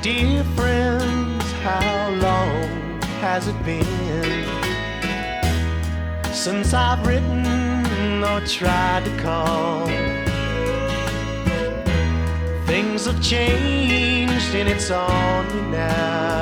Dear friends, how long has it been since I've written or tried to call? Things have changed and it's only now